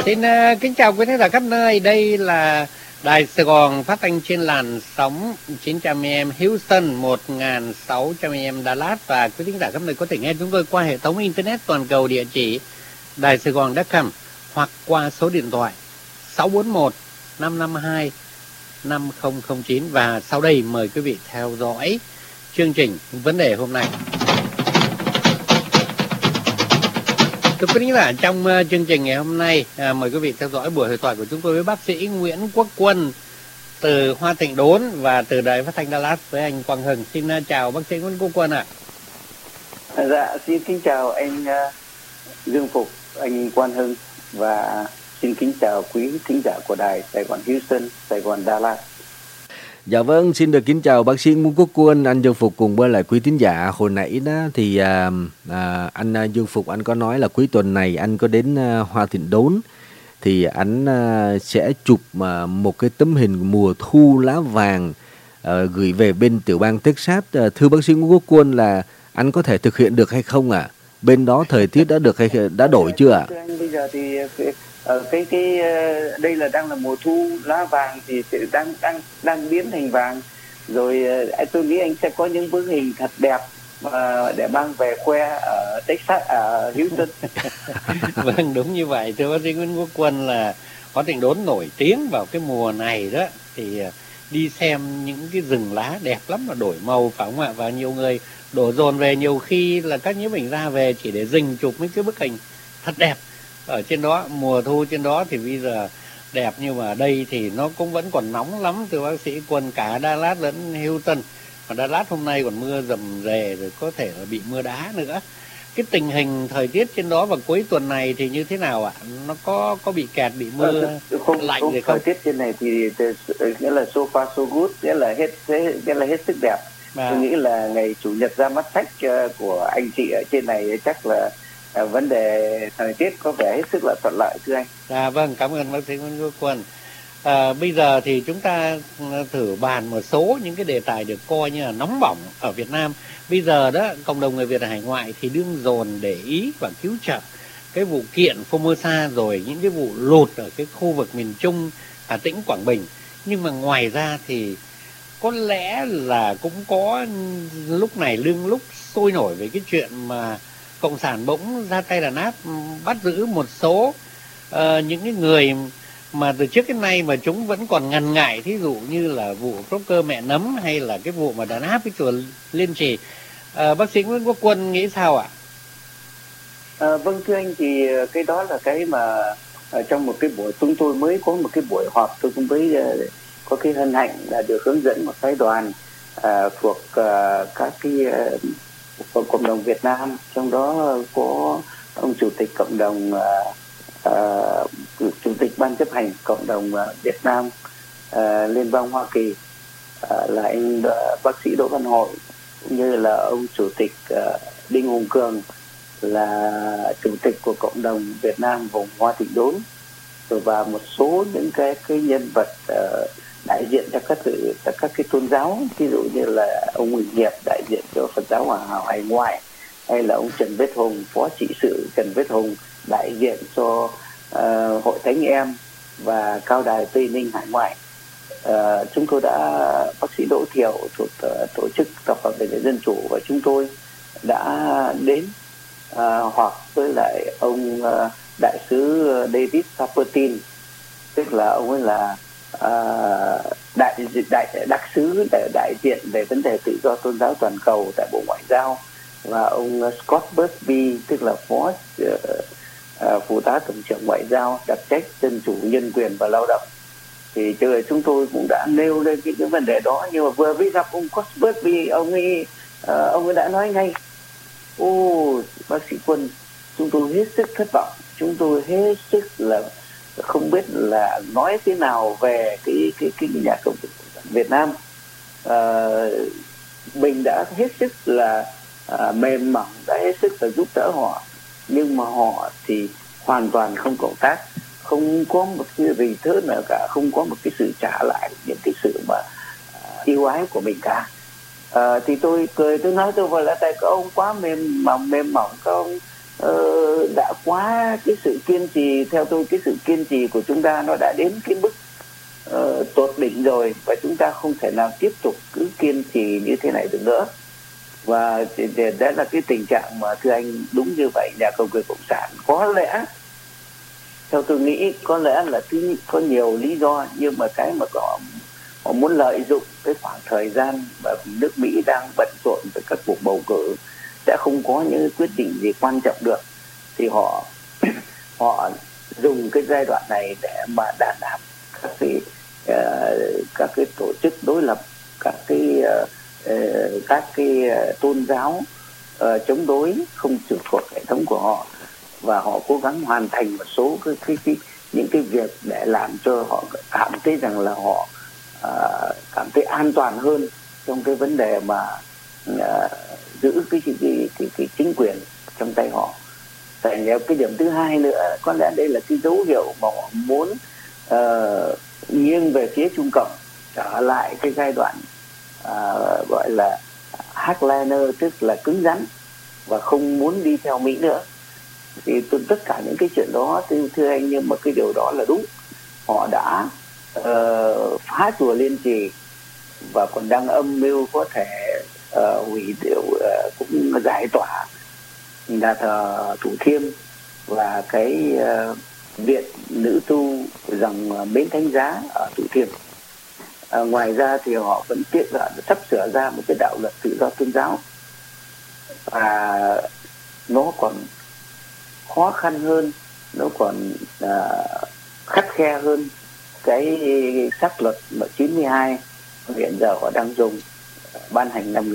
Xin kính chào quý khán giả khắp nơi. Đây là Đài Sài Gòn phát thanh trên làn sóng 900 AM Houston, 1600 AM Dallas, và quý khán giả khắp nơi có thể nghe chúng tôi qua hệ thống internet toàn cầu địa chỉ Đài Sài Gòn.com hoặc qua số điện thoại 641 552 5009. Và sau đây mời quý vị theo dõi chương trình vấn đề hôm nay. Thưa quý khán giả, trong chương trình ngày hôm nay, mời quý vị theo dõi buổi hội thoại của chúng tôi với bác sĩ Nguyễn Quốc Quân từ Hoa Thịnh Đốn và từ Đài Phát thanh Dallas với anh Quang Hưng. Xin chào bác sĩ Nguyễn Quốc Quân ạ. Dạ, xin kính chào anh Dương Phục, anh Quang Hưng, và xin kính chào quý thính giả của Đài Sài Gòn Houston, Sài Gòn Dallas. Dạ vâng, xin được kính chào bác sĩ Nguyễn Quốc Quân, anh Dương Phục cùng với lại quý thính giả. Hồi nãy đó thì anh Dương Phục anh có nói là cuối tuần này anh có đến Hoa Thịnh Đốn thì anh sẽ chụp một cái tấm hình mùa thu lá vàng gửi về bên tiểu bang Texas. Thưa bác sĩ Nguyễn Quốc Quân là anh có thể thực hiện được hay không ạ? Bên đó thời tiết đã được hay đã đổi chưa ạ? Thưa anh, bây giờ thì đây là đang là mùa thu, lá vàng thì đang biến thành vàng rồi. Tôi nghĩ anh sẽ có những bức hình thật đẹp để mang về khoe ở Texas, ở Houston. Vâng, đúng như vậy. Thưa bác sĩ Nguyễn Quốc Quân, là Hoa Thịnh Đốn nổi tiếng vào cái mùa này đó thì đi xem những cái rừng lá đẹp lắm mà đổi màu, phải không ạ? Và nhiều người đổ dồn về, nhiều khi là các nhiếp ảnh ra về chỉ để dình chụp mấy cái bức hình thật đẹp ở trên đó. Mùa thu trên đó thì bây giờ đẹp, nhưng mà ở đây thì nó cũng vẫn còn nóng lắm thưa bác sĩ Quân, cả Dallas lẫn Houston. Và Dallas hôm nay còn mưa rầm rề, rồi có thể là bị mưa đá nữa. Cái tình hình thời tiết trên đó vào cuối tuần này thì như thế nào ạ? Nó có bị kẹt, bị mưa lạnh gì không? Thời tiết trên này thì nghĩa là so far so good, nghĩa là hết sức đẹp. Tôi nghĩ là ngày chủ nhật ra mắt sách của anh chị ở trên này chắc là vấn đề thời tiết có vẻ hết sức là thuận lợi thưa anh. Vâng, cảm ơn bác sĩ Nguyễn Quốc Quân. Bây giờ thì chúng ta thử bàn một số những cái đề tài được coi như là nóng bỏng ở Việt Nam. Bây giờ đó, cộng đồng người Việt ở hải ngoại thì đương dồn để ý và cứu trợ cái vụ kiện Formosa, rồi những cái vụ lụt ở cái khu vực miền Trung, Hà Tĩnh, Quảng Bình. Nhưng mà ngoài ra thì có lẽ là cũng có lúc này lúc sôi nổi về cái chuyện mà Cộng sản bỗng ra tay đàn áp, bắt giữ một số những cái người mà từ trước đến nay mà chúng vẫn còn ngần ngại, thí dụ như là vụ broker mẹ nấm hay là cái vụ mà đàn áp cái chùa Liên Trì. Bác sĩ Nguyễn Quốc Quân nghĩ sao ạ? Vâng thưa anh, thì cái đó là cái mà trong một cái buổi chúng tôi mới có một cái buổi họp, tôi cũng mới có cái hân hạnh là được hướng dẫn một phái đoàn thuộc các cái cộng đồng Việt Nam, trong đó có ông chủ tịch cộng đồng chủ tịch ban chấp hành cộng đồng Việt Nam Liên bang Hoa Kỳ là anh bác sĩ Đỗ Văn Hội, cũng như là ông chủ tịch Đinh Hùng Cường là chủ tịch của cộng đồng Việt Nam vùng Hoa Thịnh Đốn, rồi và một số những cái nhân vật đại diện cho các cái tôn giáo, ví dụ như là ông Huỳnh Hiệp đại diện cho Phật giáo Hòa Hảo hải ngoại, hay là ông Trần Viết Hùng, phó trị sự Trần Viết Hùng đại diện cho Hội Thánh Em và Cao Đài Tây Ninh hải ngoại. Chúng tôi đã, bác sĩ Đỗ Thiệu thuộc tổ chức Tập hợp Về Dân Chủ, và chúng tôi đã đến họp với lại ông đại sứ David Sapertin, tức là ông ấy là đặc sứ đại diện về vấn đề tự do tôn giáo toàn cầu tại Bộ Ngoại giao, và ông Scott Busby, tức là phó phụ tá tổng trưởng ngoại giao đặc trách dân chủ, nhân quyền và lao động. Thì chúng tôi cũng đã nêu lên cái vấn đề đó, nhưng mà vừa mới gặp ông Scott Busby, ông ấy đã nói ngay: bác sĩ Quân, chúng tôi hết sức thất vọng, chúng tôi hết sức là không biết là nói thế nào về cái nhà cộng sản Việt Nam. Mình đã hết sức là mềm mỏng, đã hết sức là giúp đỡ họ, nhưng mà họ thì hoàn toàn không cộng tác, không có một cái gì thứ nào cả, không có một cái sự trả lại những cái sự mà yêu ái của mình cả. Thì tôi cười, tôi nói tôi vừa là tại các ông quá mềm mỏng, các ông đã quá cái sự kiên trì. Theo tôi, cái sự kiên trì của chúng ta nó đã đến cái mức tột đỉnh rồi, và chúng ta không thể nào tiếp tục cứ kiên trì như thế này được nữa. Và đó là cái tình trạng mà thưa anh, đúng như vậy, nhà cầm quyền cộng sản có lẽ, theo tôi nghĩ, có lẽ là có nhiều lý do, nhưng mà cái mà họ muốn lợi dụng cái khoảng thời gian mà nước Mỹ đang bận rộn với các cuộc bầu cử, sẽ không có những quyết định gì quan trọng được, thì họ dùng cái giai đoạn này để mà đàn áp các cái tổ chức đối lập, các cái tôn giáo chống đối không trực thuộc hệ thống của họ, và họ cố gắng hoàn thành một số những cái việc để làm cho họ cảm thấy rằng là họ cảm thấy an toàn hơn trong cái vấn đề mà giữ cái chính quyền trong tay họ. Tại cái điểm thứ hai nữa, có lẽ đây là cái dấu hiệu mà họ muốn nghiêng về phía Trung Cộng, trở lại cái giai đoạn gọi là hardliner, tức là cứng rắn, và không muốn đi theo Mỹ nữa. Thì tất cả những cái chuyện đó, thưa anh, nhưng mà cái điều đó là đúng. Họ đã phá chùa Liên Trì, và còn đang âm mưu có thể hủy cũng giải tỏa nhà thờ Thủ Thiêm và cái viện nữ tu dòng Bến Thánh Giá ở Thủ Thiêm. Ngoài ra thì họ vẫn sắp sửa ra một cái đạo luật tự do tôn giáo, và nó còn khó khăn hơn, nó còn khắt khe hơn cái sắc luật 92 hiện giờ họ đang dùng, ban hành năm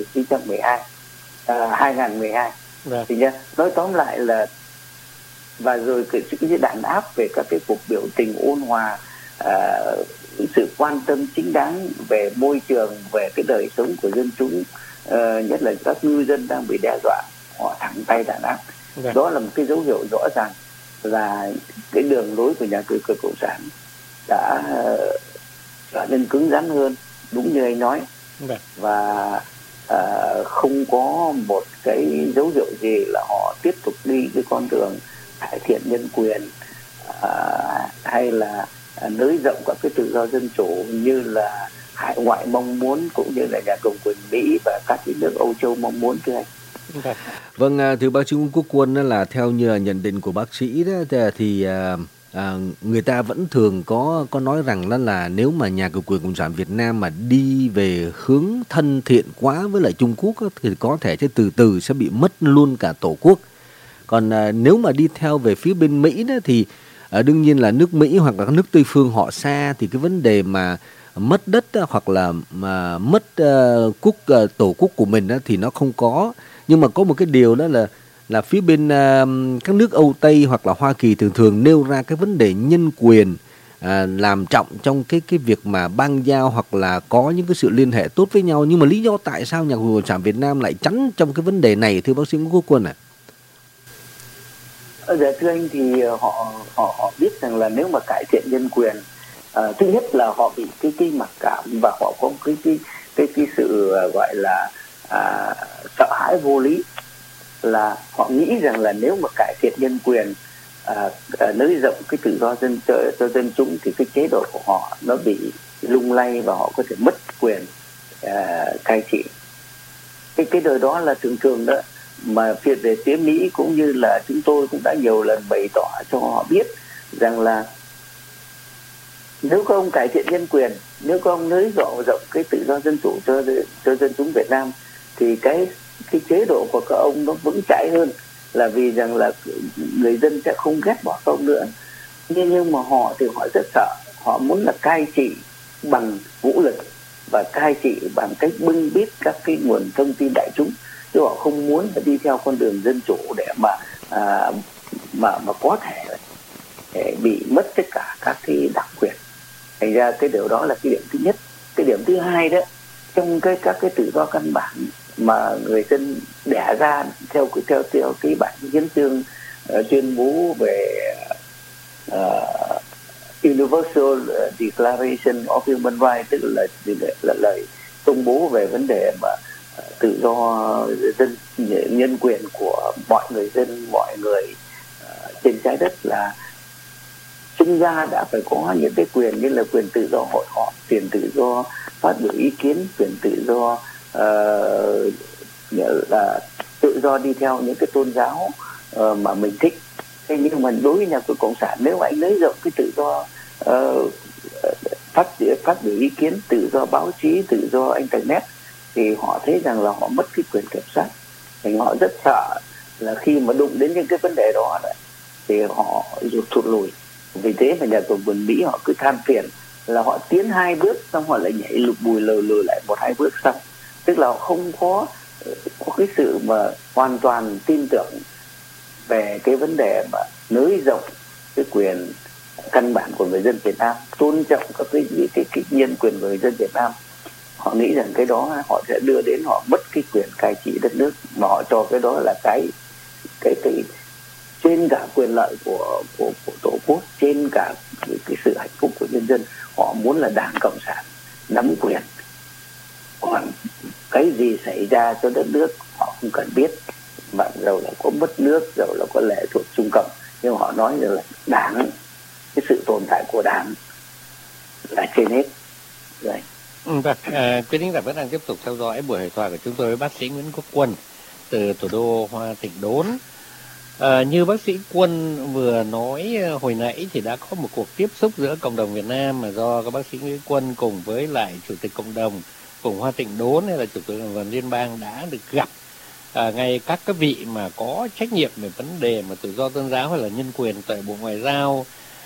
2012. Thì nhá, nói tóm lại là, và rồi cái đàn áp về các cái cuộc biểu tình ôn hòa, sự quan tâm chính đáng về môi trường, về cái đời sống của dân chúng, nhất là các ngư dân đang bị đe dọa, họ thẳng tay đàn áp. Đó là một cái dấu hiệu rõ ràng là cái đường lối của nhà cầm quyền cộng sản đã trở nên cứng rắn hơn, đúng như anh nói, và không có một cái dấu hiệu gì là họ tiếp tục đi cái con đường cải thiện nhân quyền, hay là nới rộng các cái tự do dân chủ như là hải ngoại mong muốn, cũng như là nhà cầm quyền Mỹ và các cái nước Âu Châu mong muốn, thưa anh. Vâng, thưa bác sĩ Nguyễn Quốc Quân, là theo như nhận định của bác sĩ đó, thì người ta vẫn thường có nói rằng đó là nếu mà nhà cầm quyền cộng sản Việt Nam mà đi về hướng thân thiện quá với lại Trung Quốc thì có thể từ từ sẽ bị mất luôn cả tổ quốc. Còn nếu mà đi theo về phía bên Mỹ đó thì đương nhiên là nước Mỹ hoặc là các nước Tây phương họ xa, thì cái vấn đề mà mất đất hoặc là mất tổ quốc của mình thì nó không có. Nhưng mà có một cái điều đó là phía bên các nước Âu Tây hoặc là Hoa Kỳ thường nêu ra cái vấn đề nhân quyền làm trọng trong cái việc mà bang giao hoặc là có những cái sự liên hệ tốt với nhau. Nhưng mà lý do tại sao nhà cầm quyền cộng sản Việt Nam lại tránh trong cái vấn đề này, thưa bác sĩ Nguyễn Quốc Quân ạ? Dạ thưa anh, thì họ biết rằng là nếu mà cải thiện nhân quyền, thứ nhất là họ bị cái mặc cảm, và họ có cái sự gọi là sợ hãi vô lý, là họ nghĩ rằng là nếu mà cải thiện nhân quyền, nới rộng cái tự do cho dân chúng, thì cái chế độ của họ nó bị lung lay và họ có thể mất quyền cai trị. Cái đời đó là thường đó, mà về phía Mỹ cũng như là chúng tôi cũng đã nhiều lần bày tỏ cho họ biết rằng là nếu các ông cải thiện nhân quyền, nếu các ông nới rộng cái tự do dân chủ cho dân chúng Việt Nam, thì cái chế độ của các ông nó vững chãi hơn, là vì rằng là người dân sẽ không ghét bỏ các ông nữa. Nhưng mà họ thì họ rất sợ, họ muốn là cai trị bằng vũ lực và cai trị bằng cách bưng bít các cái nguồn thông tin đại chúng, chứ họ không muốn đi theo con đường dân chủ để mà có thể để bị mất tất cả các cái đặc quyền. Thành ra cái điều đó là cái điểm thứ nhất. Cái điểm thứ hai đó, trong các cái tự do căn bản mà người dân đẻ ra theo cái bản hiến chương tuyên bố về Universal Declaration of Human Rights, tức là lời công bố về vấn đề mà tự do dân, nhân quyền của mọi người dân, mọi người trên trái đất là sinh ra đã phải có những cái quyền như là quyền tự do hội họp, quyền tự do phát biểu ý kiến, quyền tự do là tự do đi theo những cái tôn giáo mà mình thích. Thế nhưng mà đối với nhà nước cộng sản, nếu anh nới rộng cái tự do phát biểu ý kiến, tự do báo chí, tự do internet, thì họ thấy rằng là họ mất cái quyền kiểm soát. Thì họ rất sợ là khi mà đụng đến những cái vấn đề đó thì họ thụt lùi. Vì thế mà nhà cầm quyền Mỹ họ cứ than phiền là họ tiến 2 bước xong họ lại nhảy lùi bùi lùi lại 1-2 bước xong, tức là không có cái sự mà hoàn toàn tin tưởng về cái vấn đề mà nới rộng cái quyền căn bản của người dân Việt Nam, tôn trọng các cái nhân quyền của người dân Việt Nam. Họ nghĩ rằng cái đó họ sẽ đưa đến họ mất cái quyền cai trị đất nước, mà họ cho cái đó là cái trên cả quyền lợi của tổ quốc, trên cả cái sự hạnh phúc của nhân dân. Họ muốn là Đảng Cộng sản nắm quyền, còn cái gì xảy ra cho đất nước họ không cần biết, mà dầu là có mất nước, dầu là có lệ thuộc Trung Cộng, nhưng họ nói rằng là Đảng, cái sự tồn tại của Đảng là trên hết. Rồi. Vâng, quý thính giả vẫn đang tiếp tục theo dõi buổi hội thoại của chúng tôi với bác sĩ Nguyễn Quốc Quân từ thủ đô Hoa Thịnh Đốn. Như bác sĩ Quân vừa nói hồi nãy thì đã có một cuộc tiếp xúc giữa cộng đồng Việt Nam mà do các bác sĩ Nguyễn Quân cùng với lại chủ tịch cộng đồng vùng Hoa Thịnh Đốn hay là chủ tịch cộng đồng liên bang đã được gặp ngay các cái vị mà có trách nhiệm về vấn đề mà tự do tôn giáo hay là nhân quyền tại Bộ Ngoại giao.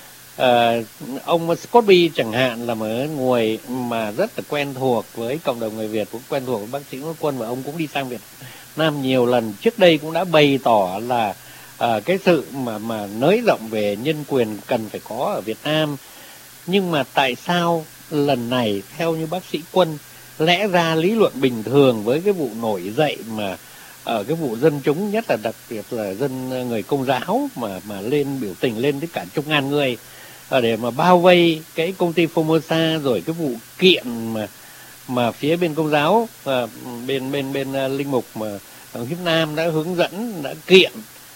Ông Scotby chẳng hạn là một người mà rất là quen thuộc với cộng đồng người Việt, cũng quen thuộc với bác sĩ Nguyễn Quân, và ông cũng đi sang Việt Nam nhiều lần. Trước đây cũng đã bày tỏ là cái sự mà nới rộng về nhân quyền cần phải có ở Việt Nam. Nhưng mà tại sao lần này theo như bác sĩ Quân, lẽ ra lý luận bình thường với cái vụ nổi dậy mà ở cái vụ dân chúng, nhất là đặc biệt là dân người Công giáo mà lên biểu tình lên tới cả chục ngàn người để mà bao vây cái công ty Formosa, rồi cái vụ kiện mà phía bên Công giáo bên linh mục mà Hiếp Nam đã hướng dẫn, đã kiện,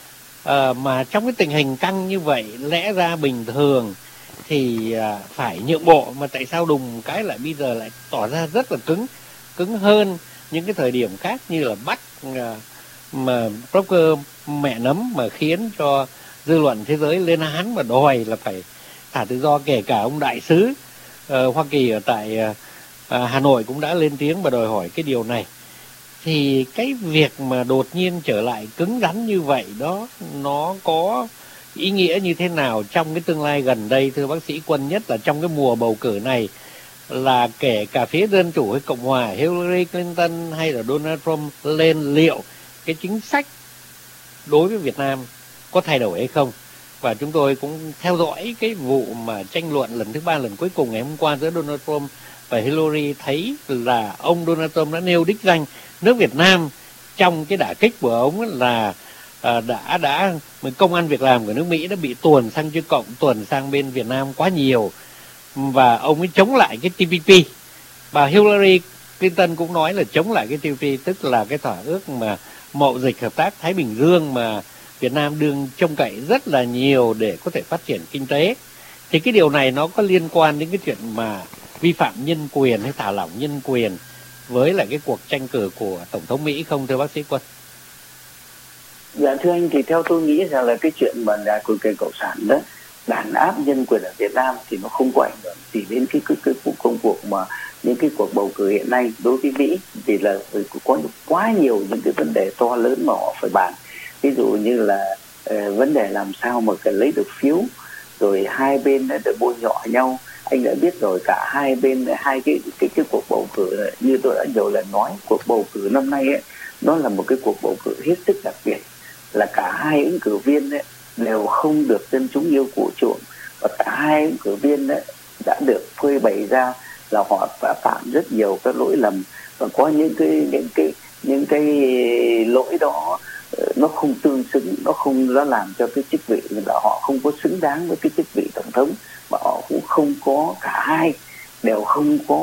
mà trong cái tình hình căng như vậy lẽ ra bình thường thì phải nhượng bộ, mà tại sao đùng cái lại bây giờ lại tỏ ra rất là cứng hơn những cái thời điểm khác, như là bắt mà broker mẹ nấm mà khiến cho dư luận thế giới lên án và đòi là phải thả tự do. Kể cả ông đại sứ Hoa Kỳ ở tại Hà Nội cũng đã lên tiếng và đòi hỏi cái điều này. Thì cái việc mà đột nhiên trở lại cứng rắn như vậy đó, nó có ý nghĩa như thế nào trong cái tương lai gần đây thưa bác sĩ Quân, nhất là trong cái mùa bầu cử này, là kể cả phía Dân Chủ hay Cộng Hòa, Hillary Clinton hay là Donald Trump lên, liệu cái chính sách đối với Việt Nam có thay đổi hay không? Và chúng tôi cũng theo dõi cái vụ mà tranh luận lần thứ 3, lần cuối cùng ngày hôm qua giữa Donald Trump và Hillary, thấy là ông Donald Trump đã nêu đích danh nước Việt Nam trong cái đả kích của ông là đã công ăn việc làm của nước Mỹ đã bị tuồn sang chư Cộng, tuồn sang bên Việt Nam quá nhiều, và ông ấy chống lại cái TPP. Và Hillary Clinton cũng nói là chống lại cái TPP, tức là cái thỏa ước mà mậu dịch hợp tác Thái Bình Dương mà Việt Nam đương trông cậy rất là nhiều để có thể phát triển kinh tế. Thì cái điều này nó có liên quan đến cái chuyện mà vi phạm nhân quyền hay thả lỏng nhân quyền với lại cái cuộc tranh cử của Tổng thống Mỹ không thưa bác sĩ Quân? Dạ thưa anh, thì theo tôi nghĩ rằng là cái chuyện mà nhà của Cộng sản đó đàn áp nhân quyền ở Việt Nam thì nó không có ảnh hưởng gì đến cái công cuộc mà những cái cuộc bầu cử hiện nay đối với Mỹ, vì là có quá nhiều những cái vấn đề to lớn mà họ phải bàn. Ví dụ như là vấn đề làm sao mà cần lấy được phiếu, rồi hai bên đã bôi nhọ nhau. Anh đã biết rồi, cả hai bên, hai cái cuộc bầu cử, như tôi đã nhiều lần nói, cuộc bầu cử năm nay ấy, nó là một cái cuộc bầu cử hết sức đặc biệt, là cả hai ứng cử viên ấy, đều không được dân chúng yêu cổ chuộng, và cả hai ứng cử viên ấy, đã được phơi bày ra là họ đã phạm rất nhiều các lỗi lầm, và có những cái lỗi đó nó không tương xứng, nó làm cho cái chức vị là họ không có xứng đáng với cái chức vị tổng thống, mà họ cũng không có, cả hai đều không có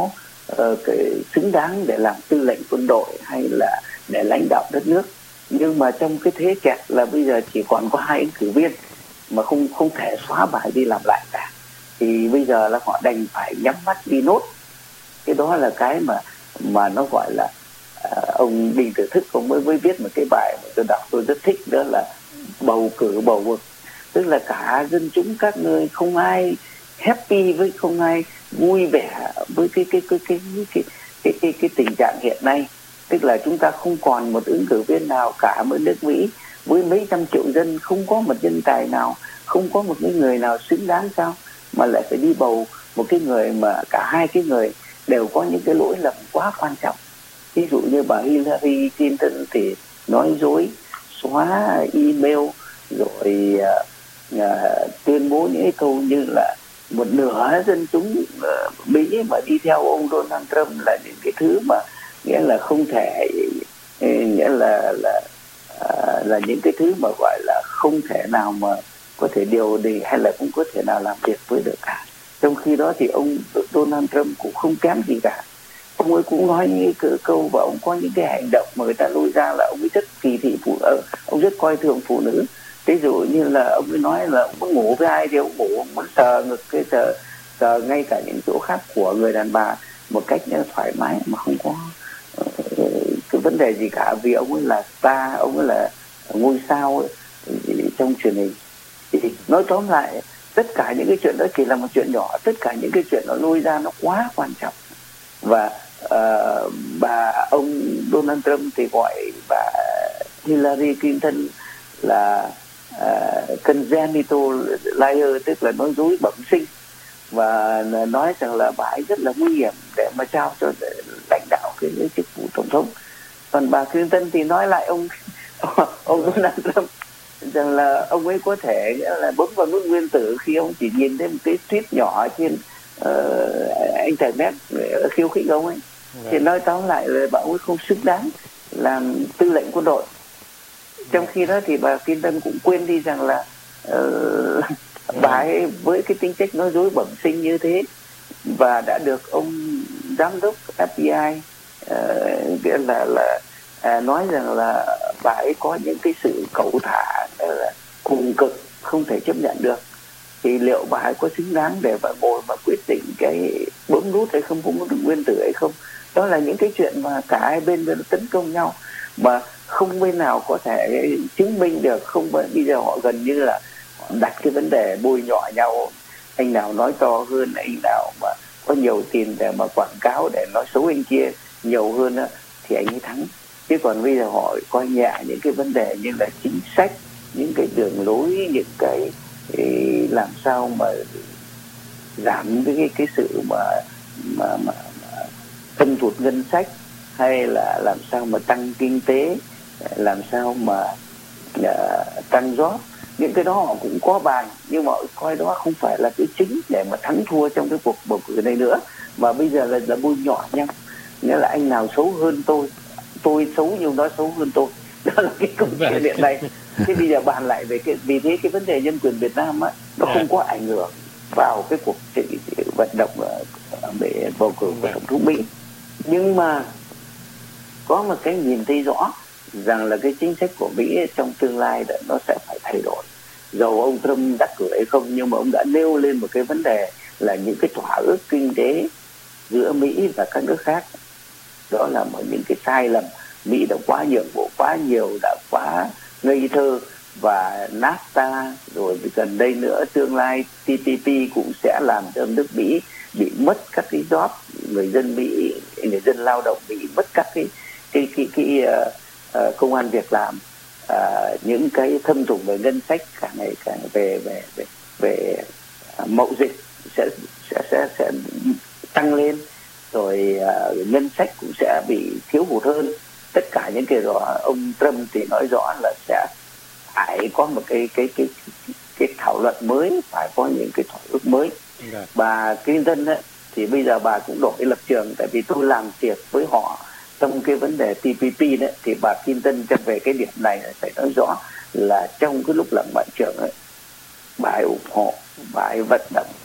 cái xứng đáng để làm tư lệnh quân đội hay là để lãnh đạo đất nước. Nhưng mà trong cái thế kẹt là bây giờ chỉ còn có 2 ứng cử viên mà không thể xóa bài đi làm lại cả, thì bây giờ là họ đành phải nhắm mắt đi nốt. Cái đó là cái mà nó gọi là ông Đinh Tử Thức ông mới viết một cái bài mà tôi đọc tôi rất thích, đó là bầu cử bầu vực. Tức là cả dân chúng các nơi không ai happy với, không ai vui vẻ với cái tình trạng hiện nay. Tức là chúng ta không còn một ứng cử viên nào cả ở nước Mỹ với mấy trăm triệu dân, không có một nhân tài nào, không có một cái người nào xứng đáng sao mà lại phải đi bầu một cái người mà cả 2 cái người đều có những cái lỗi lầm quá quan trọng. Ví dụ như bà Hillary Clinton thì nói dối, xóa email, rồi tuyên bố những cái câu như là một nửa dân chúng Mỹ mà đi theo ông Donald Trump là những cái thứ mà nghĩa là không thể, nghĩa là những cái thứ mà gọi là không thể nào mà có thể điều đình hay là cũng có thể nào làm việc với được cả. Trong khi đó thì ông Donald Trump cũng không kém gì cả. Ông ấy cũng nói những cái câu và ông có những cái hành động mà người ta lôi ra là ông ấy rất kỳ thị phụ nữ, ông rất coi thường phụ nữ. Ví dụ như là ông ấy nói là ông muốn ngủ với ai thì ông ngủ, ông muốn sờ ngực cái sờ ngay cả những chỗ khác của người đàn bà một cách thoải mái mà không có cái vấn đề gì cả, vì ông ấy là star, ông ấy là ngôi sao ấy, trong truyền hình. Thì nói tóm lại tất cả những cái chuyện đó chỉ là một chuyện nhỏ, tất cả những cái chuyện nó lôi ra nó quá quan trọng. Và ông Donald Trump thì gọi bà Hillary Clinton là congenital liar, tức là nói dối bẩm sinh, và nói rằng là bà ấy rất là nguy hiểm để mà trao cho lãnh đạo cái chức vụ tổng thống. Còn bà Clinton thì nói lại ông Donald Trump rằng là ông ấy có thể là bấm vào nút nguyên tử khi ông chỉ nhìn thấy một cái tweet nhỏ trên internet khiêu khích ông ấy. Thì nói tóm lại là bà ấy không xứng đáng làm tư lệnh quân đội. Trong khi đó thì bà Clinton cũng quên đi rằng là bà ấy với cái tính chất nói dối bẩm sinh như thế và đã được ông giám đốc FBI nói rằng là bà ấy có những cái sự cẩu thả cùng cực không thể chấp nhận được, thì liệu bà ấy có xứng đáng để mà ngồi mà quyết định cái bấm nút hay không, bấm nút nguyên tử hay không? Đó là những cái chuyện mà cả hai bên tấn công nhau mà không bên nào có thể chứng minh được. Không, bây giờ họ gần như là đặt cái vấn đề bôi nhọ nhau, anh nào nói to hơn, anh nào mà có nhiều tiền để mà quảng cáo để nói xấu anh kia nhiều hơn á, thì anh ấy thắng. Chứ còn bây giờ họ coi nhẹ những cái vấn đề như là chính sách, những cái đường lối, những cái làm sao mà giảm cái sự mà thâm hụt ngân sách, hay là làm sao mà tăng kinh tế, làm sao mà tăng job. Những cái đó họ cũng có bàn, nhưng mà coi đó không phải là cái chính để mà thắng thua trong cái cuộc bầu cử này nữa, mà bây giờ là bôi nhọ nhau. Nghĩa là anh nào xấu hơn tôi xấu nhưng đó xấu hơn tôi. Đó là cái câu chuyện hiện nay. Thế bây giờ bàn lại về cái, vì thế cái vấn đề nhân quyền Việt Nam á, nó không có ảnh hưởng vào cái cuộc vận động để bầu cử của tổng thống Mỹ. Nhưng mà có một cái nhìn thấy rõ rằng là cái chính sách của Mỹ trong tương lai nó sẽ phải thay đổi. Dầu ông Trump đắc cử hay không, nhưng mà ông đã nêu lên một cái vấn đề là những cái thỏa ước kinh tế giữa Mỹ và các nước khác, đó là một những cái sai lầm. Mỹ đã quá nhượng bộ quá nhiều, đã quá ngây thơ, và NAFTA rồi gần đây nữa tương lai TPP cũng sẽ làm cho nước Mỹ bị mất các cái job, người dân Mỹ, người dân lao động Mỹ mất các cái công ăn việc làm, những cái thâm thủng về ngân sách càng ngày càng về mậu dịch sẽ tăng lên, rồi ngân sách cũng sẽ bị thiếu hụt hơn. Tất cả những cái đó ông Trump thì nói rõ là sẽ phải có một cái thảo luận mới, phải có những cái thỏa ước mới. Bà Clinton ấy, thì bây giờ bà cũng đổi lập trường, tại vì tôi làm việc với họ trong cái vấn đề TPP đấy, thì bà Clinton về cái điểm này phải nói rõ là trong cái lúc làm ngoại trưởng ấy, bà ấy ủng hộ, bà ấy vận động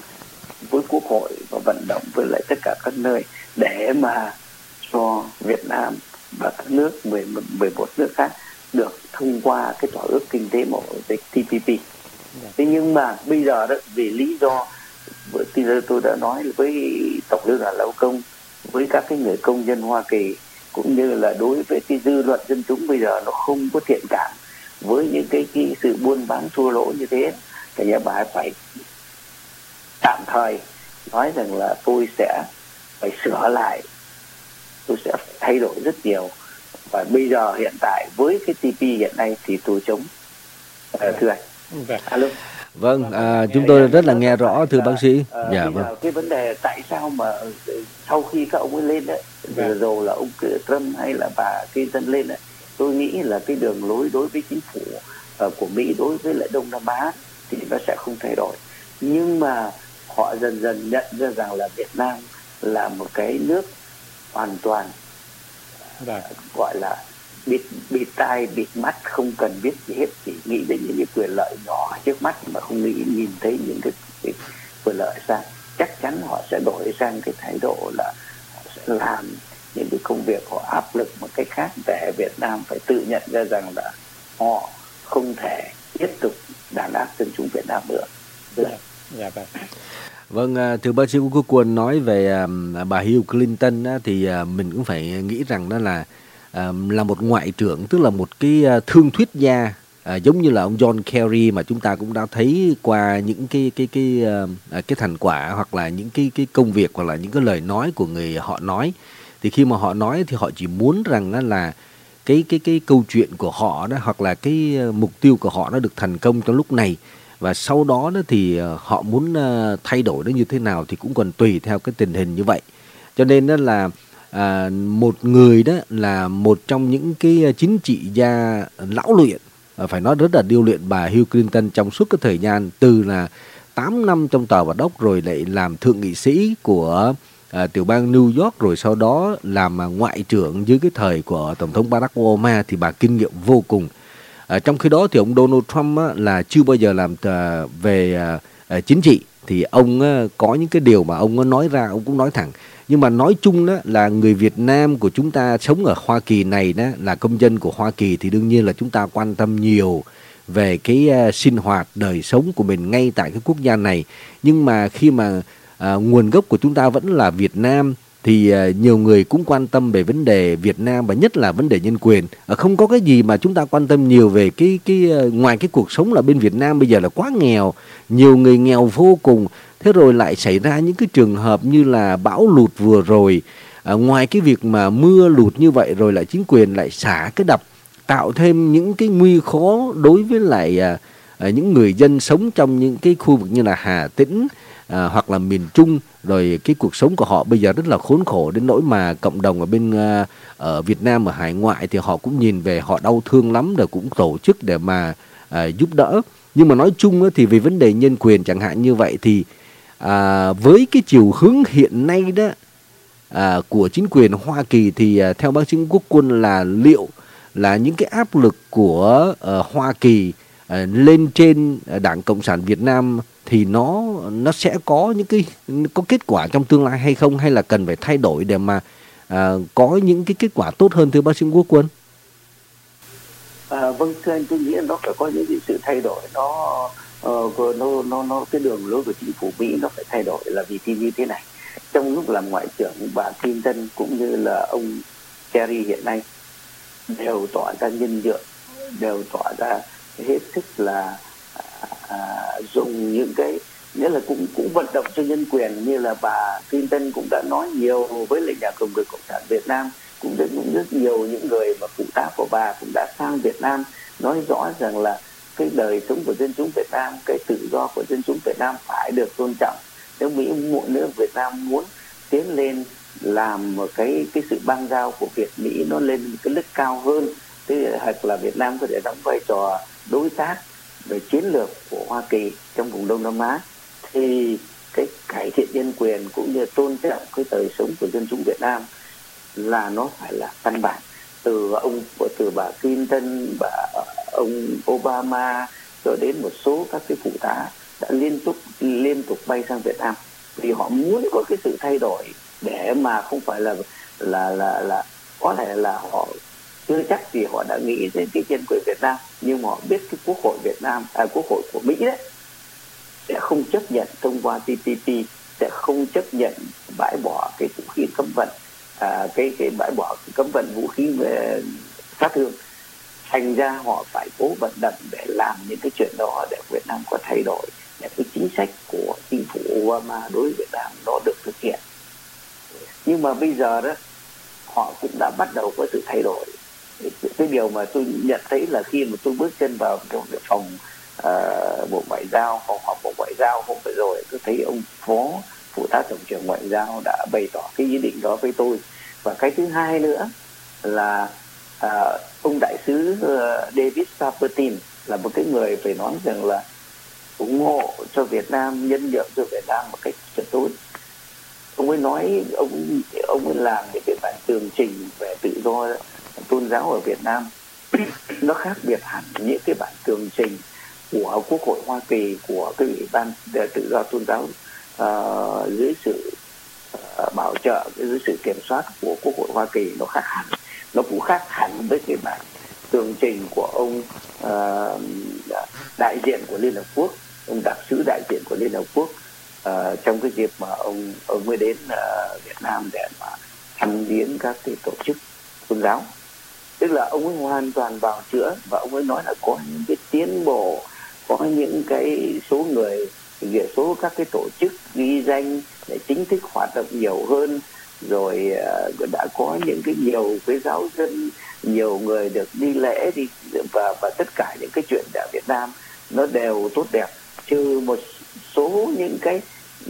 với Quốc hội và vận động với lại tất cả các nơi để mà cho Việt Nam và các nước 11 nước khác được thông qua cái thỏa ước kinh tế mậu dịch TPP. Thế nhưng mà bây giờ đó, vì lý do tôi đã nói với Tổng Liên đoàn Lao động Công, với các cái người công nhân Hoa Kỳ, cũng như là đối với cái dư luận dân chúng bây giờ nó không có thiện cảm với những cái sự buôn bán thua lỗ như thế, cả nhà bà phải tạm thời nói rằng là tôi sẽ phải sửa lại, tôi sẽ thay đổi rất nhiều. Và bây giờ hiện tại với cái TP hiện nay thì tôi chống. Thưa anh. Alo. Vâng, chúng tôi rất là nghe rõ thưa bác sĩ. Dạ bây vâng. giờ cái vấn đề tại sao mà sau khi các ông ấy lên đấy, rồi là ông Trump hay là bà Clinton lên đấy, tôi nghĩ là cái đường lối đối với chính phủ của Mỹ đối với lại Đông Nam Á thì nó sẽ không thay đổi. Nhưng mà họ dần dần nhận ra rằng là Việt Nam là một cái nước hoàn toàn gọi là bịt tai bịt mắt, không cần biết gì hết, chỉ nghĩ đến những cái quyền lợi nhỏ trước mắt mà không nhìn thấy những cái quyền lợi sang. Chắc chắn họ sẽ đổi sang cái thái độ là họ sẽ làm những cái công việc, họ áp lực một cách khác để Việt Nam phải tự nhận ra rằng là họ không thể tiếp tục đàn áp dân chúng Việt Nam nữa. Vâng, thưa bác sĩ Quốc Quân, nói về bà Hillary Clinton thì mình cũng phải nghĩ rằng đó là một ngoại trưởng, tức là một cái thương thuyết gia, giống như là ông John Kerry mà chúng ta cũng đã thấy qua những cái thành quả hoặc là những cái công việc hoặc là những cái lời nói của người họ nói. Thì khi mà họ nói thì họ chỉ muốn rằng đó là cái câu chuyện của họ đó, hoặc là cái mục tiêu của họ nó được thành công trong lúc này, và sau đó thì họ muốn thay đổi nó như thế nào thì cũng còn tùy theo cái tình hình như vậy. Cho nên đó là một người đó là một trong những cái chính trị gia lão luyện, phải nói rất là điêu luyện, bà Hillary Clinton trong suốt cái thời gian từ là 8 năm trong tòa bạch ốc, rồi lại làm thượng nghị sĩ của tiểu bang New York, rồi sau đó làm ngoại trưởng dưới cái thời của Tổng thống Barack Obama, thì bà kinh nghiệm vô cùng. Trong khi đó thì ông Donald Trump là chưa bao giờ làm về chính trị, thì ông có những cái điều mà ông nói ra ông cũng nói thẳng. Nhưng mà nói chung đó là người Việt Nam của chúng ta sống ở Hoa Kỳ này đó, là công dân của Hoa Kỳ, thì đương nhiên là chúng ta quan tâm nhiều về cái sinh hoạt đời sống của mình ngay tại cái quốc gia này. Nhưng mà khi mà nguồn gốc của chúng ta vẫn là Việt Nam thì nhiều người cũng quan tâm về vấn đề Việt Nam, và nhất là vấn đề nhân quyền. Không có cái gì mà chúng ta quan tâm nhiều về cái ngoài cái cuộc sống là bên Việt Nam bây giờ là quá nghèo, nhiều người nghèo vô cùng. Thế rồi lại xảy ra những cái trường hợp như là bão lụt vừa rồi. Ngoài cái việc mà mưa lụt như vậy rồi lại chính quyền lại xả cái đập, tạo thêm những cái nguy khó đối với lại những người dân sống trong những cái khu vực như là Hà Tĩnh hoặc là miền Trung. Rồi cái cuộc sống của họ bây giờ rất là khốn khổ, đến nỗi mà cộng đồng ở bên ở Việt Nam ở hải ngoại thì họ cũng nhìn về, họ đau thương lắm, rồi cũng tổ chức để mà giúp đỡ. Nhưng mà nói chung thì về vấn đề nhân quyền chẳng hạn như vậy thì với cái chiều hướng hiện nay đó của chính quyền Hoa Kỳ thì theo bác sĩ Quốc Quân là liệu là những cái áp lực của Hoa Kỳ lên trên Đảng Cộng sản Việt Nam thì nó sẽ có những có kết quả trong tương lai hay không, hay là cần phải thay đổi để mà có những cái kết quả tốt hơn, thưa bác sĩ Quốc Quân? Vâng, thưa anh, tôi nghĩ nó phải có những cái sự thay đổi, nó cái đường lối của chính phủ Mỹ nó phải thay đổi, là vì như thế này. Trong lúc làm ngoại trưởng, bà Clinton cũng như là ông Kerry hiện nay đều tỏ ra nhân nhượng, đều tỏ ra hết sức là dùng những cái, nghĩa là cũng vận động cho nhân quyền. Như là bà Clinton cũng đã nói nhiều với lại nhà cầm quyền Cộng sản Việt Nam, cũng rất nhiều những người mà phụ tá của bà cũng đã sang Việt Nam nói rõ rằng là cái đời sống của dân chúng Việt Nam, cái tự do của dân chúng Việt Nam phải được tôn trọng. Nếu nếu Việt Nam muốn tiến lên làm một cái sự bang giao của Mỹ nó lên một cái mức cao hơn, hoặc là Việt Nam có thể đóng vai trò đối tác về chiến lược của Hoa Kỳ trong vùng Đông Nam Á, thì cái cải thiện nhân quyền cũng như tôn trọng cái đời sống của dân chúng Việt Nam là nó phải là căn bản. Từ bà Clinton, ông Obama, rồi đến một số các cái phụ tá đã liên tục bay sang Việt Nam vì họ muốn có cái sự thay đổi, để mà không phải là có thể là họ chưa chắc gì họ đã nghĩ đến cái nhân quyền Việt Nam, nhưng mà họ biết cái quốc hội Việt Nam, quốc hội của Mỹ đấy sẽ không chấp nhận thông qua TPP, sẽ không chấp nhận bãi bỏ cái vũ khí cấm vận, cái bãi bỏ cấm vận vũ khí về sát thương. Thành ra họ phải cố vận động để làm những cái chuyện đó để Việt Nam có thay đổi, để cái chính sách của chính phủ Obama đối với Việt Nam nó được thực hiện. Nhưng mà bây giờ đó họ cũng đã bắt đầu có sự thay đổi. Cái điều mà tôi nhận thấy là khi mà tôi bước chân vào trong phòng Bộ Ngoại giao, phòng họp Bộ Ngoại giao hôm vừa rồi, tôi thấy ông phó phụ tá tổng trưởng Ngoại giao đã bày tỏ cái ý định đó với tôi. Và cái thứ hai nữa là ông đại sứ David Saperstein là một cái người phải nói rằng là ủng hộ cho Việt Nam, nhân nhượng cho Việt Nam một cách rất tốt. Ông ấy nói, ông ấy làm những cái bản tường trình về tự do tôn giáo ở Việt Nam nó khác biệt hẳn những cái bản tường trình của Quốc hội Hoa Kỳ, của cái Ủy ban tự do tôn giáo dưới sự bảo trợ, dưới sự kiểm soát của Quốc hội Hoa Kỳ. Nó khác hẳn, nó cũng khác hẳn với cái bản tường trình của ông đại diện của Liên Hợp Quốc, ông đặc sứ đại diện của Liên Hợp Quốc trong cái dịp mà ông mới đến Việt Nam để mà thăm viếng các cái tổ chức tôn giáo. Tức là ông ấy hoàn toàn bào chữa, và ông ấy nói là có những cái tiến bộ, có những cái số người, số các cái tổ chức ghi danh để chính thức hoạt động nhiều hơn, rồi đã có những cái nhiều cái giáo dân, nhiều người được đi lễ đi, và tất cả những cái chuyện tại Việt Nam nó đều tốt đẹp, trừ một số những cái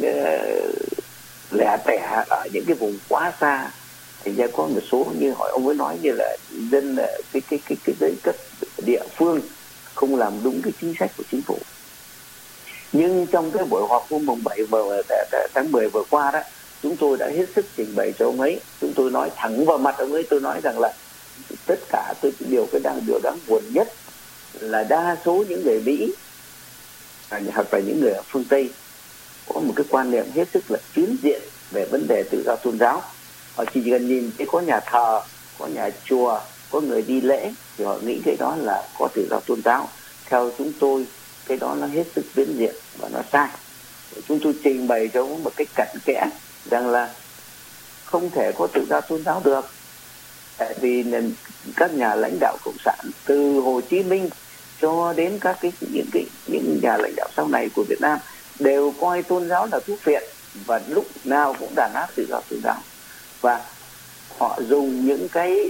lẻ tẻ ở những cái vùng quá xa. Thì ra có một số như hỏi ông ấy nói như là dân cái giới cấp địa phương không làm đúng cái chính sách của chính phủ. Nhưng trong cái buổi họp hôm 7 tháng 10 vừa qua đó, chúng tôi đã hết sức trình bày cho ông ấy. Chúng tôi nói thẳng vào mặt ông ấy, tôi nói rằng là tất cả điều đáng buồn nhất là đa số những người Mỹ hoặc là những người ở phương Tây có một cái quan niệm hết sức là phiến diện về vấn đề tự do tôn giáo. Họ chỉ cần nhìn thấy có nhà thờ, có nhà chùa, có người đi lễ thì họ nghĩ cái đó là có tự do tôn giáo. Theo chúng tôi, cái đó nó hết sức phiến diện và nó sai. Chúng tôi trình bày cho một cái cặn kẽ rằng là không thể có tự do tôn giáo được, tại vì các nhà lãnh đạo cộng sản từ Hồ Chí Minh cho đến các những nhà lãnh đạo sau này của Việt Nam đều coi tôn giáo là thuốc phiện, và lúc nào cũng đàn áp tự do tôn giáo. Và họ dùng những cái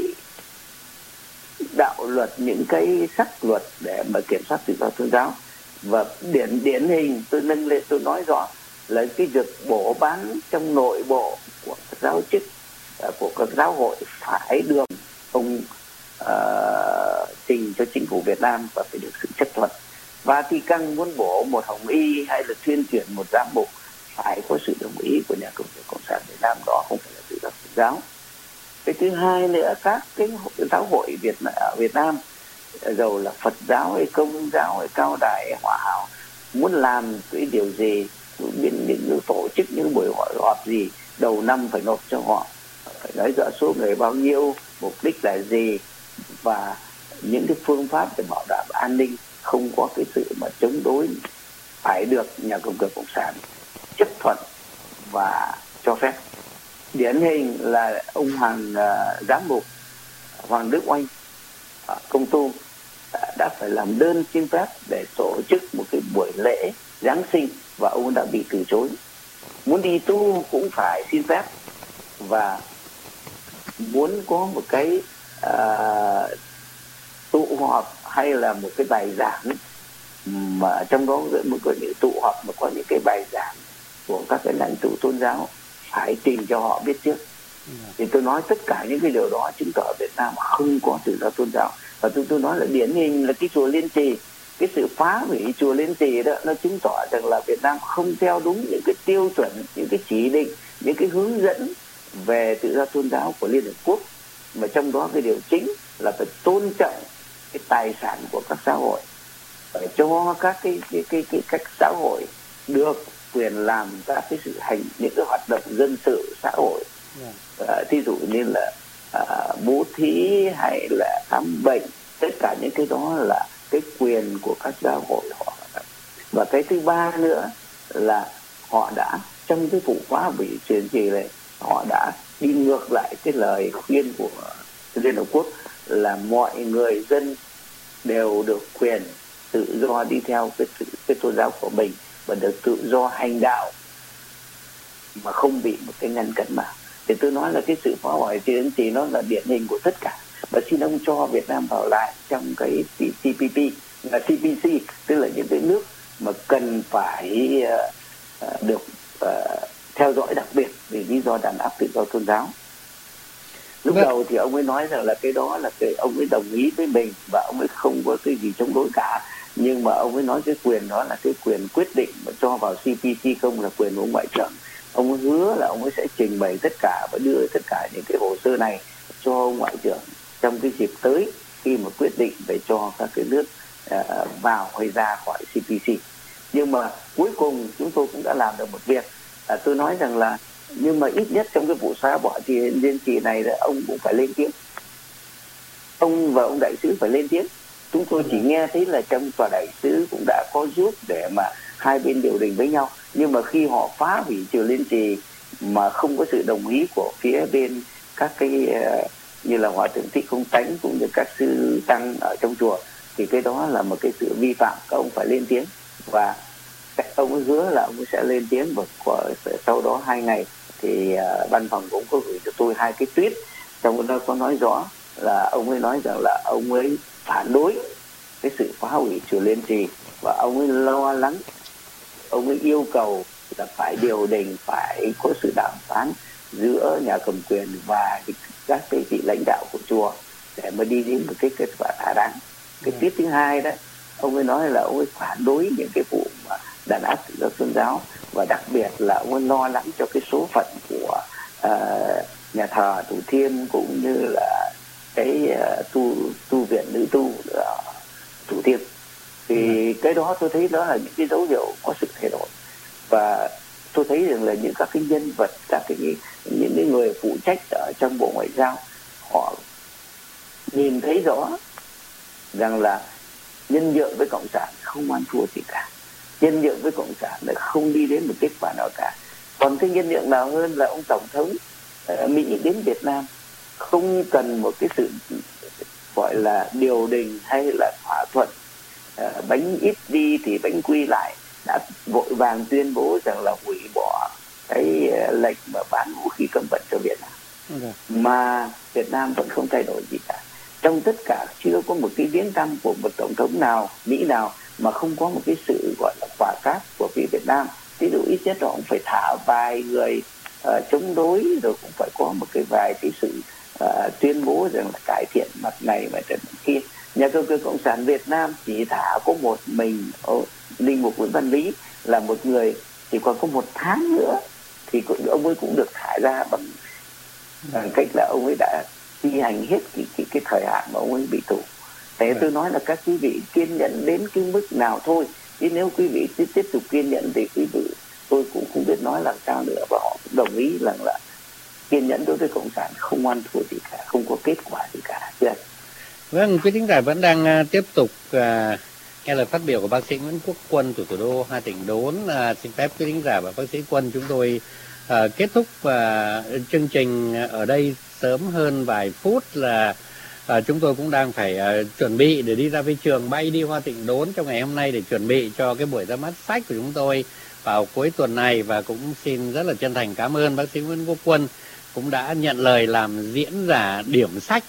đạo luật, những cái sách luật để mà kiểm soát tự do tôn giáo. Và điển hình tôi nâng lên, tôi nói rõ là cái việc bổ bán trong nội bộ của các giáo chức, của các giáo hội phải được ông trình cho chính phủ Việt Nam và phải được sự chấp thuận. Và thì càng muốn bổ một hồng y hay là tuyên truyền một giám mục phải có sự đồng ý của nhà Cộng sản Việt Nam, đó không phải là tự do tôn giáo. Cái thứ hai nữa, các cái giáo hội ở Việt Nam, dầu là Phật giáo hay Công giáo hay Cao Đài hay Hòa Hảo, muốn làm cái điều gì, những tổ chức những buổi họp gì, đầu năm phải nộp cho họ, phải nói rõ số người bao nhiêu, mục đích là gì, và những cái phương pháp để bảo đảm an ninh, không có cái sự mà chống đối, phải được nhà cầm quyền cộng sản chấp thuận và cho phép. Điển hình là ông giám mục Hoàng Đức Oanh Công Tu đã phải làm đơn xin phép để tổ chức một cái buổi lễ Giáng sinh, và ông đã bị từ chối. Muốn đi tu cũng phải xin phép, và muốn có một cái tụ họp hay là một cái bài giảng mà trong đó một cái tụ họp mà có những cái bài giảng của các cái lãnh tụ tôn giáo phải trình cho họ biết trước. Thì tôi nói tất cả những cái điều đó chứng tỏ Việt Nam không có tự do tôn giáo. Và tôi nói là điển hình là cái chùa Liên Trì, cái sự phá hủy chùa Liên Trì đó, nó chứng tỏ rằng là Việt Nam không theo đúng những cái tiêu chuẩn, những cái chỉ định, những cái hướng dẫn về tự do tôn giáo của Liên Hợp Quốc. Mà trong đó cái điều chính là phải tôn trọng cái tài sản của các xã hội, phải cho các cái xã hội được quyền làm các cái những cái hoạt động dân sự xã hội, thí dụ như là bố thí hay là khám bệnh, tất cả những cái đó là cái quyền của các giáo hội họ. Và cái thứ ba nữa là họ đã, trong cái vụ phá hủy truyền trì này, họ đã đi ngược lại cái lời khuyên của Liên Hợp Quốc là mọi người dân đều được quyền tự do đi theo cái tôn giáo của mình và được tự do hành đạo mà không bị một cái ngăn cấm nào. Thì tôi nói là cái sự phá hoại truyền trì nó là điển hình của tất cả. Và xin ông cho Việt Nam vào lại trong cái TPP là TPC, tức là những cái nước mà cần phải được theo dõi đặc biệt vì lý do đàn áp tự do tôn giáo. Lúc đầu thì ông ấy nói rằng là cái đó là cái ông ấy đồng ý với mình và ông ấy không có cái gì chống đối cả, nhưng mà ông ấy nói cái quyền đó là cái quyền quyết định mà cho vào CPC không là quyền của ông ngoại trưởng. Ông ấy hứa là ông ấy sẽ trình bày tất cả và đưa tất cả những cái hồ sơ này cho ông ngoại trưởng trong cái dịp tới khi mà quyết định về cho các cái nước vào hay ra khỏi CPC. Nhưng mà cuối cùng chúng tôi cũng đã làm được một việc. Tôi nói rằng là nhưng mà ít nhất trong cái vụ xóa bỏ liên trì này là ông cũng phải lên tiếng. Ông và ông đại sứ phải lên tiếng. Chúng tôi chỉ nghe thấy là trong tòa đại sứ cũng đã có giúp để mà hai bên điều đình với nhau. Nhưng mà khi họ phá hủy chùa Liên Trì mà không có sự đồng ý của phía bên các cái như là Hòa thượng Thích Không Tánh cũng như các sư tăng ở trong chùa, thì cái đó là một cái sự vi phạm, các ông phải lên tiếng. Và ông ấy hứa là ông ấy sẽ lên tiếng. Và sau đó 2 ngày thì văn phòng cũng có gửi cho tôi 2 cái tweet, trong đó có nói rõ là ông ấy nói rằng là ông ấy phản đối cái sự phá hủy chùa Liên Trì và ông ấy lo lắng, ông ấy yêu cầu là phải điều đình, phải có sự đàm phán giữa nhà cầm quyền và các cái vị lãnh đạo của chùa để mà đi đến một cái kết quả thỏa đáng. Cái tiết thứ hai đó, ông ấy nói là ông ấy phản đối những cái vụ mà đàn áp tự do tôn giáo, và đặc biệt là ông ấy lo lắng cho cái số phận của nhà thờ Thủ Thiêm cũng như là cái tu viện nữ tu ở Thủ Thiêm. Thì cái đó tôi thấy đó là những cái dấu hiệu có sự thay đổi. Và tôi thấy rằng là những các cái nhân vật, những cái người phụ trách ở trong Bộ Ngoại giao, họ nhìn thấy rõ rằng là nhân nhượng với cộng sản không ăn thua gì cả, nhân nhượng với cộng sản là không đi đến một kết quả nào cả. Còn cái nhân nhượng nào hơn là ông tổng thống Mỹ đến Việt Nam không cần một cái sự gọi là điều đình hay là thỏa thuận, bánh ít đi thì bánh quy lại, đã vội vàng tuyên bố rằng là hủy bỏ cái lệnh mà bán vũ khí cấm vận cho Việt Nam. Mà Việt Nam vẫn không thay đổi gì cả. Trong tất cả chưa có một cái viếng thăm của một tổng thống nào, Mỹ nào mà không có một cái sự gọi là quả cáp của phía Việt Nam. Ví dụ ít nhất họ cũng phải thả vài người chống đối, rồi cũng phải có một cái vài cái sự tuyên bố rằng là cải thiện mặt này và mặt kia. Nhà cầm quyền Cộng sản Việt Nam chỉ thả có một mình Linh Mục Nguyễn Văn Lý là một người, chỉ còn có 1 tháng nữa thì ông ấy cũng được thả ra bằng cách là ông ấy đã thi hành hết cái thời hạn mà ông ấy bị tù. Thế tôi nói là các quý vị kiên nhẫn đến cái mức nào thôi, chứ nếu quý vị tiếp tục kiên nhẫn thì quý vị, tôi cũng không biết nói làm sao nữa. Và họ cũng đồng ý rằng là kiên nhẫn đối với cộng sản không ăn thua gì cả, không có kết quả gì cả. Vâng, quý thính giả vẫn đang tiếp tục nghe lời phát biểu của bác sĩ Nguyễn Quốc Quân từ thủ đô Hà Tĩnh Đốn. Xin phép quý thính giả và bác sĩ Quân chúng tôi kết thúc chương trình ở đây sớm hơn vài phút, là chúng tôi cũng đang phải chuẩn bị để đi ra với trường, bay đi Hoa Tĩnh Đốn trong ngày hôm nay để chuẩn bị cho cái buổi ra mắt sách của chúng tôi vào cuối tuần này. Và cũng xin rất là chân thành cảm ơn bác sĩ Nguyễn Quốc Quân cũng đã nhận lời làm diễn giả điểm sách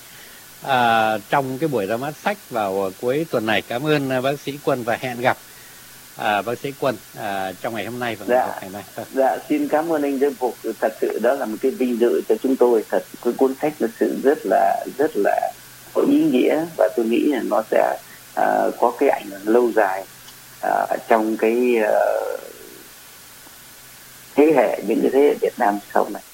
trong cái buổi ra mắt sách vào cuối tuần này. Cảm ơn bác sĩ Quân và hẹn gặp bác sĩ Quân trong ngày hôm nay và ngày mai. Dạ, xin cảm ơn anh Dân Phục. Thật sự đó là một cái vinh dự cho chúng tôi. Thật, cái cuốn sách là sự rất là có ý nghĩa, và tôi nghĩ là nó sẽ có cái ảnh hưởng lâu dài trong cái thế hệ, những cái thế hệ Việt Nam sau này.